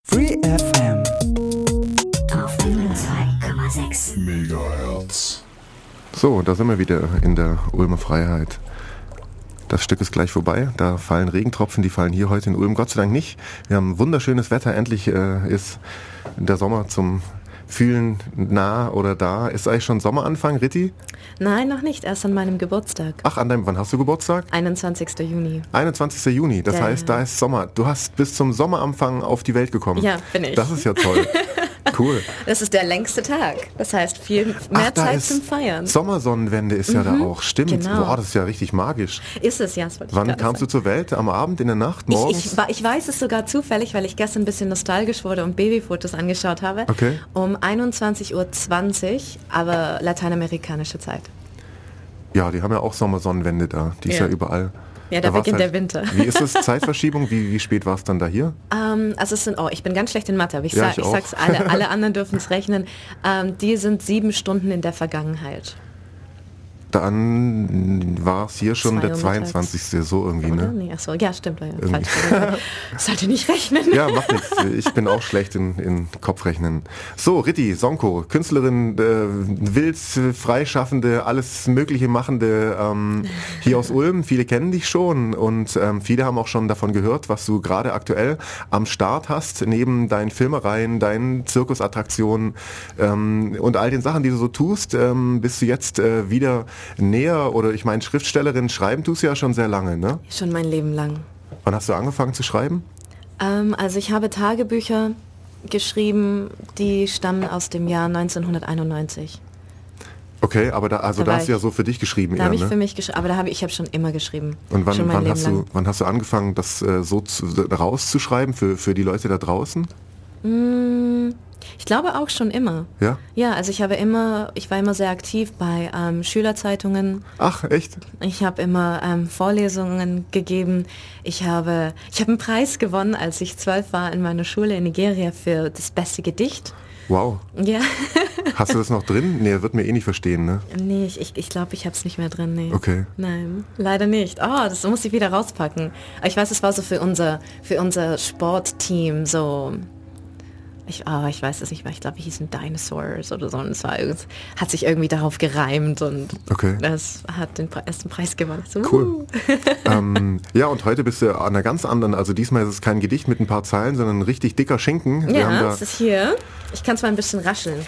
Free FM auf 2,6 Megahertz. So, da sind wir wieder in der Ulmer Freiheit. Das Stück ist gleich vorbei. Da fallen Regentropfen, die fallen hier heute in Ulm Gott sei Dank nicht. Wir haben wunderschönes Wetter. Endlich ist der Sommer zum Fühlen nah oder da. Ist eigentlich schon Sommeranfang, Ritti? Nein, noch nicht. Erst an meinem Geburtstag. Ach, wann hast du Geburtstag? 21. Juni. 21. Juni, das heißt, da ist Sommer. Du hast bis zum Sommeranfang auf die Welt gekommen. Ja, bin ich. Das ist ja toll. Cool. Das ist der längste Tag. Das heißt, viel mehr Zeit zum Feiern. Sommersonnenwende ist ja da auch. Stimmt. Genau. Boah, das ist ja richtig magisch. Ist es, ja. Das wollte ich Wann gerade kamst du sagen. zur Welt? Am Abend, in der Nacht, morgens? Ich weiß es sogar zufällig, weil ich gestern ein bisschen nostalgisch wurde und Babyfotos angeschaut habe. Okay. Um 21.20 Uhr, aber lateinamerikanische Zeit. Ja, die haben ja auch Sommersonnenwende da. Die ist ja überall. Ja, da war's beginnt der Winter. Wie ist es, Zeitverschiebung? Wie spät war es dann da hier? Also es sind, ich bin ganz schlecht in Mathe, aber ich Ja, ich auch. sag's alle anderen dürfen es rechnen. Die sind 7 Stunden in der Vergangenheit. Dann war es hier schon 2 der Uhr 22. So irgendwie, Oder? ne? Nee, achso, ja, stimmt. Ja, falsch. Sollte nicht rechnen. Ja, macht nichts. Ich bin auch schlecht in Kopfrechnen. So, Ritti Sonko, Künstlerin, wild, freischaffende, alles Mögliche machende hier aus Ulm. Viele kennen dich schon und viele haben auch schon davon gehört, was du gerade aktuell am Start hast, neben deinen Filmereien, deinen Zirkusattraktionen und all den Sachen, die du so tust, bist du jetzt wieder näher, oder ich meine, Schriftstellerin, schreiben tust du ja schon sehr lange, ne? Schon mein Leben lang. Wann hast du angefangen zu schreiben? Also ich habe Tagebücher geschrieben, die stammen aus dem Jahr 1991. Okay, aber da war hast du ja ich- so für dich geschrieben Da habe ich ne? für mich geschrieben, aber ich habe schon immer geschrieben. Und schon mein Leben lang. wann hast du angefangen, das rauszuschreiben für die Leute da draußen? Ich glaube auch schon immer. Ja? Ja, also ich war immer sehr aktiv bei Schülerzeitungen. Ach, echt? Ich habe immer Vorlesungen gegeben. Ich habe einen Preis gewonnen, als ich 12 war in meiner Schule in Nigeria für das beste Gedicht. Wow. Ja. Hast du das noch drin? Nee, er wird mir eh nicht verstehen, ne? Nee, ich glaube, ich habe es nicht mehr drin. Nee. Okay. Nein, leider nicht. Das muss ich wieder rauspacken. Aber ich weiß, es war so für unser Sportteam so. Ich weiß es nicht mehr. Ich glaube, wir hießen Dinosaurs oder so. Und hat sich irgendwie darauf gereimt und Okay. das hat den ersten Preis gewonnen. So, Cool. Ja, und heute bist du an einer ganz anderen, also diesmal ist es kein Gedicht mit ein paar Zeilen, sondern ein richtig dicker Schinken. Wir haben Ja, da, es ist hier. Ich kann es mal ein bisschen rascheln.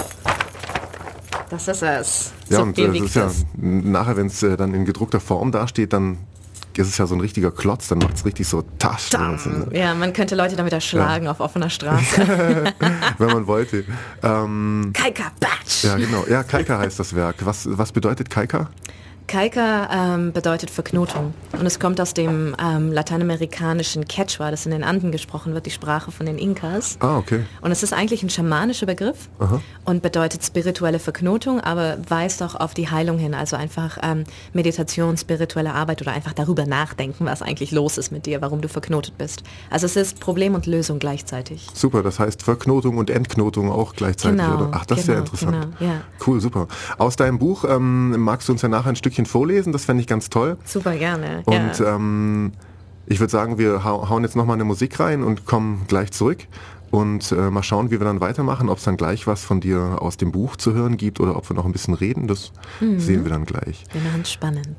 Das ist es. ja, So und viel das wiegt ist ja, es. nachher, wenn es dann in gedruckter Form dasteht, dann ist es ja so ein richtiger Klotz, dann macht es richtig so Tasch, Ja, man könnte Leute damit erschlagen auf offener Straße. wenn man wollte. Kaika, Batsch! Ja, genau. Ja, Kaika heißt das Werk. Was bedeutet Kaika? Kaika bedeutet Verknotung und es kommt aus dem lateinamerikanischen Quechua, das in den Anden gesprochen wird, die Sprache von den Inkas. Ah, okay. Und es ist eigentlich ein schamanischer Begriff und bedeutet spirituelle Verknotung, aber weist auch auf die Heilung hin, also einfach Meditation, spirituelle Arbeit oder einfach darüber nachdenken, was eigentlich los ist mit dir, warum du verknotet bist. Also es ist Problem und Lösung gleichzeitig. Super, das heißt Verknotung und Entknotung auch gleichzeitig, Genau, oder? Ach, das ist ja genau, interessant. genau, ja. Cool, super. Aus deinem Buch magst du uns ja nachher ein Stückchen vorlesen, das fände ich ganz toll. Super gerne. Und ja. ich würde sagen, wir hauen jetzt nochmal eine Musik rein und kommen gleich zurück und mal schauen, wie wir dann weitermachen, ob es dann gleich was von dir aus dem Buch zu hören gibt oder ob wir noch ein bisschen reden, das sehen wir dann gleich. Wir machen es spannend.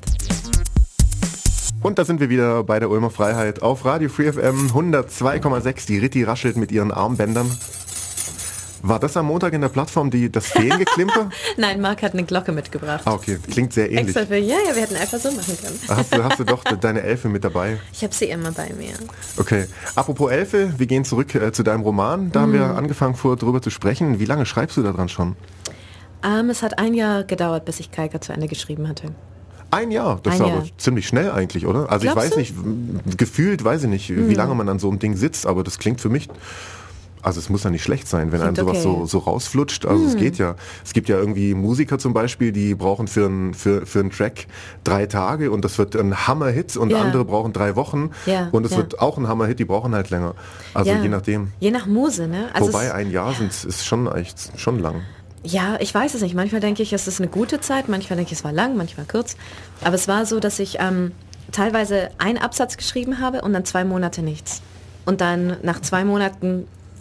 Und da sind wir wieder bei der Ulmer Freiheit auf Radio Free FM 102,6. Die Ritti raschelt mit ihren Armbändern. War das am Montag in der Plattform das Feengeklimper? Nein, Marc hat eine Glocke mitgebracht. Ah, okay. Klingt sehr ähnlich. Extra für, ja, wir hätten einfach so machen können. Hast du doch deine Elfe mit dabei? Ich habe sie immer bei mir. Okay. Apropos Elfe, wir gehen zurück zu deinem Roman. Da haben wir angefangen, drüber zu sprechen. Wie lange schreibst du da dran schon? Es hat 1 Jahr gedauert, bis ich Kaika zu Ende geschrieben hatte. 1 Jahr? Das ist Ein aber Jahr. ziemlich schnell eigentlich, oder? Also ich Glaubst weiß nicht, gefühlt weiß ich nicht, wie lange man an so einem Ding sitzt, aber das klingt für mich... Also es muss ja nicht schlecht sein, wenn einem Klingt sowas okay. so rausflutscht. Also es geht ja. Es gibt ja irgendwie Musiker zum Beispiel, die brauchen für einen Track 3 Tage und das wird ein Hammer-Hit und Ja. andere brauchen 3 Wochen Ja, und es ja. wird auch ein Hammer-Hit, die brauchen halt länger. Also Ja. je nachdem. Je nach Muse, ne? Also Wobei 1 Jahr ist schon echt schon lang. ja, ich weiß es nicht. Manchmal denke ich, es ist eine gute Zeit, manchmal denke ich, es war lang, manchmal kurz. Aber es war so, dass ich teilweise einen Absatz geschrieben habe und dann 2 Monate nichts. Und dann nach 2 Monaten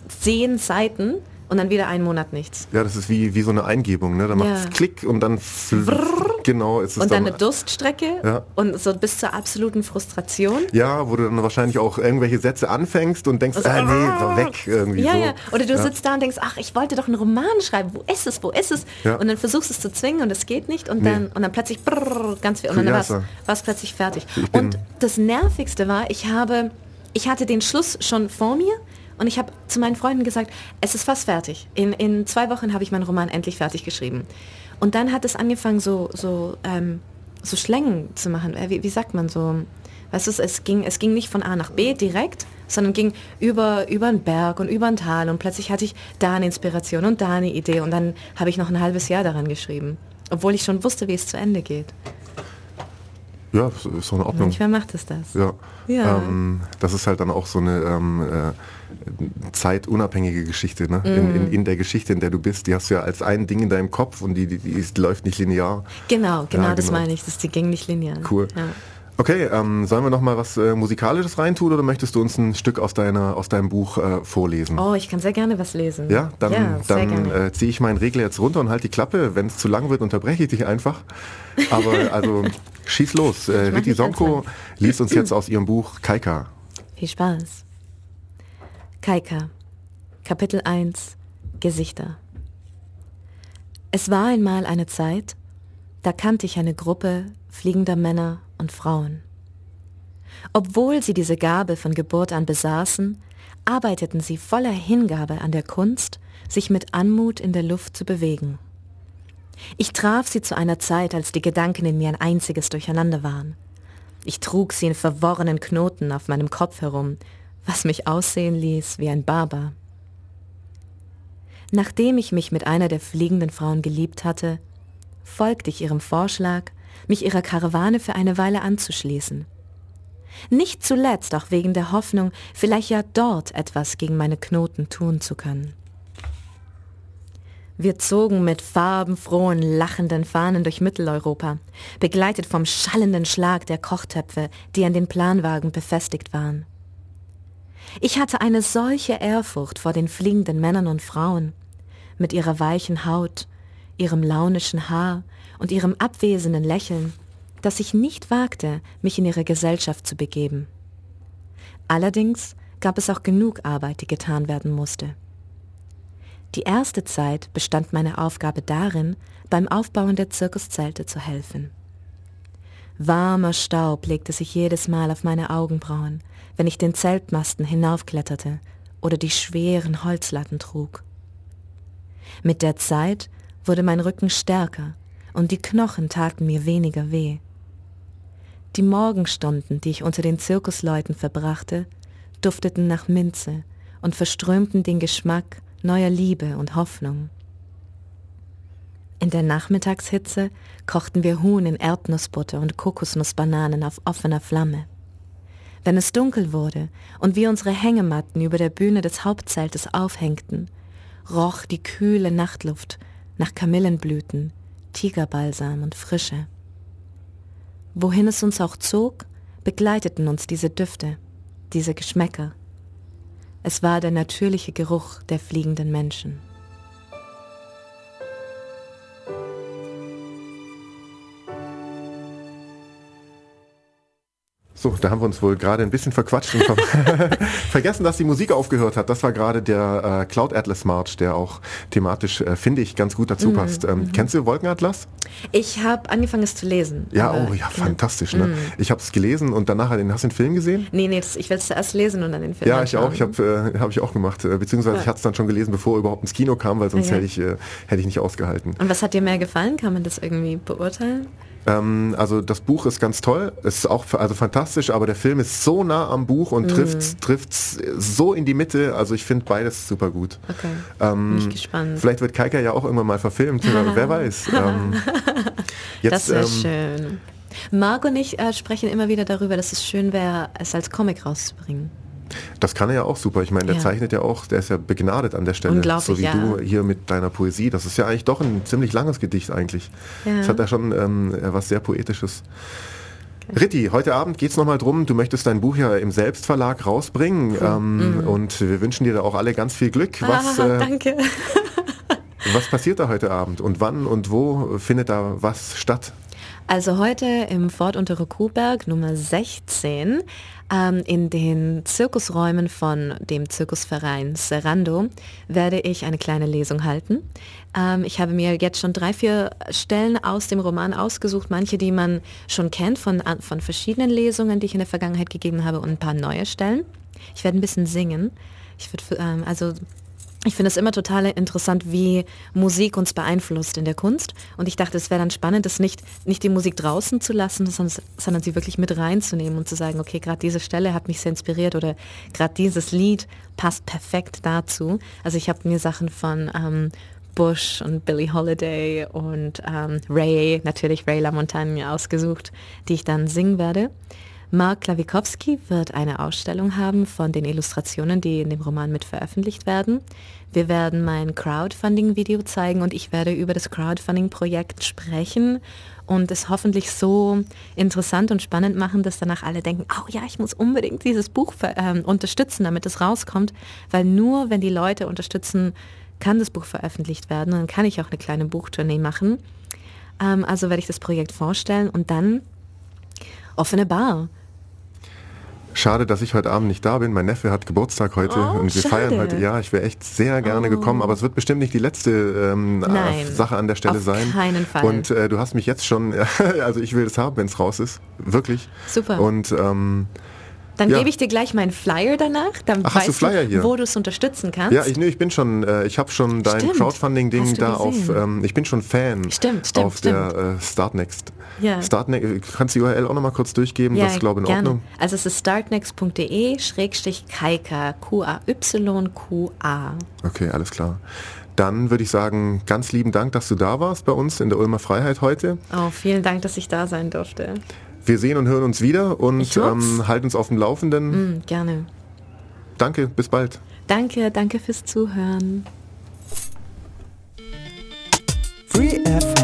10 Seiten und dann wieder einen Monat nichts. Ja, das ist wie so eine Eingebung, ne? Da macht es Klick und dann genau ist es und dann eine Durststrecke ja. und so bis zur absoluten Frustration. Ja, wo du dann wahrscheinlich auch irgendwelche Sätze anfängst und denkst, nee, war weg irgendwie. Ja, so. ja. Oder du sitzt da und denkst, ach, ich wollte doch einen Roman schreiben. Wo ist es? Ja. Und dann versuchst du es zu zwingen und es geht nicht und dann plötzlich ganz viel und dann war es plötzlich fertig. Und das Nervigste war, ich hatte den Schluss schon vor mir. Und ich habe zu meinen Freunden gesagt, es ist fast fertig. In 2 Wochen habe ich meinen Roman endlich fertig geschrieben. Und dann hat es angefangen, so Schlängen zu machen. Wie sagt man so? Weißt du, es ging nicht von A nach B direkt, sondern ging über einen Berg und über ein Tal. Und plötzlich hatte ich da eine Inspiration und da eine Idee. Und dann habe ich noch ein halbes Jahr daran geschrieben. Obwohl ich schon wusste, wie es zu Ende geht. Ja, ist so eine Ordnung. Manchmal macht es das. Ja. Das ist halt dann auch so eine zeitunabhängige Geschichte, ne? In der Geschichte, in der du bist, die hast du ja als ein Ding in deinem Kopf und die läuft nicht linear. Genau, das meine ich, die ging nicht linear. Cool. Ja. Okay, sollen wir noch mal was Musikalisches reintun oder möchtest du uns ein Stück aus deinem Buch vorlesen? Oh, ich kann sehr gerne was lesen. Ja, dann ziehe ich meinen Regler jetzt runter und halt die Klappe. Wenn es zu lang wird, unterbreche ich dich einfach. Aber also schieß los. Ritti Sonko liest uns jetzt aus ihrem Buch Kaika. Viel Spaß. Kaika, Kapitel 1, Gesichter. Es war einmal eine Zeit, da kannte ich eine Gruppe fliegender Männer und Frauen. Obwohl sie diese Gabe von Geburt an besaßen, arbeiteten sie voller Hingabe an der Kunst, sich mit Anmut in der Luft zu bewegen. Ich traf sie zu einer Zeit, als die Gedanken in mir ein einziges Durcheinander waren. Ich trug sie in verworrenen Knoten auf meinem Kopf herum, was mich aussehen ließ wie ein Barbar. Nachdem ich mich mit einer der fliegenden Frauen geliebt hatte, folgte ich ihrem Vorschlag, mich ihrer Karawane für eine Weile anzuschließen. Nicht zuletzt auch wegen der Hoffnung, vielleicht ja dort etwas gegen meine Knoten tun zu können. Wir zogen mit farbenfrohen, lachenden Fahnen durch Mitteleuropa, begleitet vom schallenden Schlag der Kochtöpfe, die an den Planwagen befestigt waren. Ich hatte eine solche Ehrfurcht vor den fliegenden Männern und Frauen, mit ihrer weichen Haut, ihrem launischen Haar und ihrem abwesenden Lächeln, dass ich nicht wagte, mich in ihre Gesellschaft zu begeben. Allerdings gab es auch genug Arbeit, die getan werden musste. Die erste Zeit bestand meine Aufgabe darin, beim Aufbauen der Zirkuszelte zu helfen. Warmer Staub legte sich jedes Mal auf meine Augenbrauen, wenn ich den Zeltmasten hinaufkletterte oder die schweren Holzlatten trug. Mit der Zeit wurde mein Rücken stärker und die Knochen taten mir weniger weh. Die Morgenstunden, die ich unter den Zirkusleuten verbrachte, dufteten nach Minze und verströmten den Geschmack neuer Liebe und Hoffnung. In der Nachmittagshitze kochten wir Huhn in Erdnussbutter und Kokosnussbananen auf offener Flamme. Wenn es dunkel wurde und wir unsere Hängematten über der Bühne des Hauptzeltes aufhängten, roch die kühle Nachtluft nach Kamillenblüten, Tigerbalsam und Frische. Wohin es uns auch zog, begleiteten uns diese Düfte, diese Geschmäcker. Es war der natürliche Geruch der fliegenden Menschen. So, da haben wir uns wohl gerade ein bisschen verquatscht und vergessen, dass die Musik aufgehört hat. Das war gerade der Cloud Atlas March, der auch thematisch, finde ich, ganz gut dazu passt. Kennst du Wolkenatlas? Ich habe angefangen, es zu lesen. Ja, fantastisch. Ne? Ich habe es gelesen und danach, hast du den Film gesehen? Nee, ich will es zuerst lesen und dann den Film Ja, anschauen. ich auch. Habe ich auch gemacht. Beziehungsweise ich hatte es dann schon gelesen, bevor er überhaupt ins Kino kam, weil sonst hätte ich nicht ausgehalten. Und was hat dir mehr gefallen? Kann man das irgendwie beurteilen? Also das Buch ist ganz toll, ist auch fantastisch, aber der Film ist so nah am Buch und trifft's so in die Mitte, also ich finde beides super gut. Okay, bin ich gespannt. Vielleicht wird Kaika ja auch irgendwann mal verfilmt, wer weiß. Jetzt, das wäre schön. Marc und ich sprechen immer wieder darüber, dass es schön wäre, es als Comic rauszubringen. Das kann er ja auch super. Ich meine, der zeichnet ja auch, der ist ja begnadet an der Stelle. Unglaublich, so wie du hier mit deiner Poesie. Das ist ja eigentlich doch ein ziemlich langes Gedicht eigentlich. Das hat ja schon was sehr Poetisches. Ritti, heute Abend geht es nochmal drum, du möchtest dein Buch ja im Selbstverlag rausbringen und wir wünschen dir da auch alle ganz viel Glück. Danke. Was passiert da heute Abend und wann und wo findet da was statt? Also heute im Fort Untere Kuhberg Nummer 16 in den Zirkusräumen von dem Zirkusverein Serrando werde ich eine kleine Lesung halten. Ich habe mir jetzt schon 3-4 Stellen aus dem Roman ausgesucht, manche, die man schon kennt von verschiedenen Lesungen, die ich in der Vergangenheit gegeben habe und ein paar neue Stellen. Ich werde ein bisschen singen. Ich finde es immer total interessant, wie Musik uns beeinflusst in der Kunst. Und ich dachte, es wäre dann spannend, das nicht die Musik draußen zu lassen, sondern sie wirklich mit reinzunehmen und zu sagen, okay, gerade diese Stelle hat mich sehr inspiriert oder gerade dieses Lied passt perfekt dazu. Also ich habe mir Sachen von Bush und Billie Holiday und Ray LaMontagne ausgesucht, die ich dann singen werde. Mark Klawikowski wird eine Ausstellung haben von den Illustrationen, die in dem Roman mit veröffentlicht werden. Wir werden mein Crowdfunding-Video zeigen und ich werde über das Crowdfunding-Projekt sprechen und es hoffentlich so interessant und spannend machen, dass danach alle denken, oh ja, ich muss unbedingt dieses Buch unterstützen, damit es rauskommt, weil nur wenn die Leute unterstützen, kann das Buch veröffentlicht werden und dann kann ich auch eine kleine Buchtournee machen. Also werde ich das Projekt vorstellen und dann offene Bar. Schade, dass ich heute Abend nicht da bin. Mein Neffe hat Geburtstag heute und wir feiern heute. Ja, ich wäre echt sehr gerne gekommen, aber es wird bestimmt nicht die letzte Sache an der Stelle sein. Auf keinen Fall. Und du hast mich jetzt schon, also ich will das haben, wenn es raus ist. Wirklich. Super. Und dann gebe ich dir gleich meinen Flyer danach, dann weißt du, wo du es unterstützen kannst. Ja, ich habe schon dein Crowdfunding-Ding da auf, ich bin schon Fan auf der Startnext. Ja. Kannst du die URL auch nochmal kurz durchgeben? Ja, das ist, glaube ich, in gerne. Ordnung. Also es ist startnext.de/Kaika, Q-A-Y-Q-A. Okay, alles klar. Dann würde ich sagen, ganz lieben Dank, dass du da warst bei uns in der Ulmer Freiheit heute. Oh, vielen Dank, dass ich da sein durfte. Wir sehen und hören uns wieder und halten uns auf dem Laufenden. Gerne. Danke, bis bald. Danke fürs Zuhören. Free FM